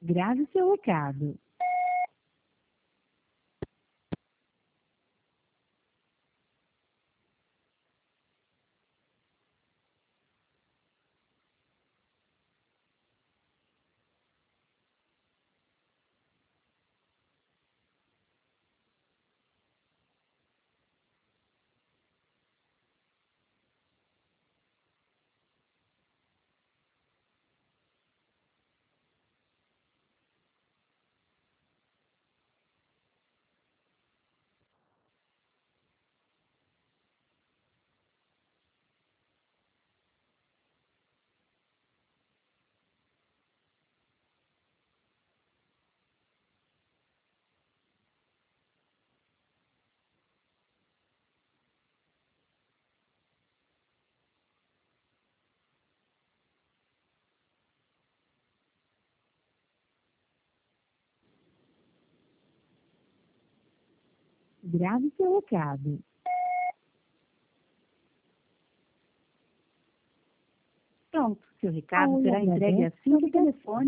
Grave seu recado. Grave seu recado. Pronto, seu recado será entregue assim que o telefone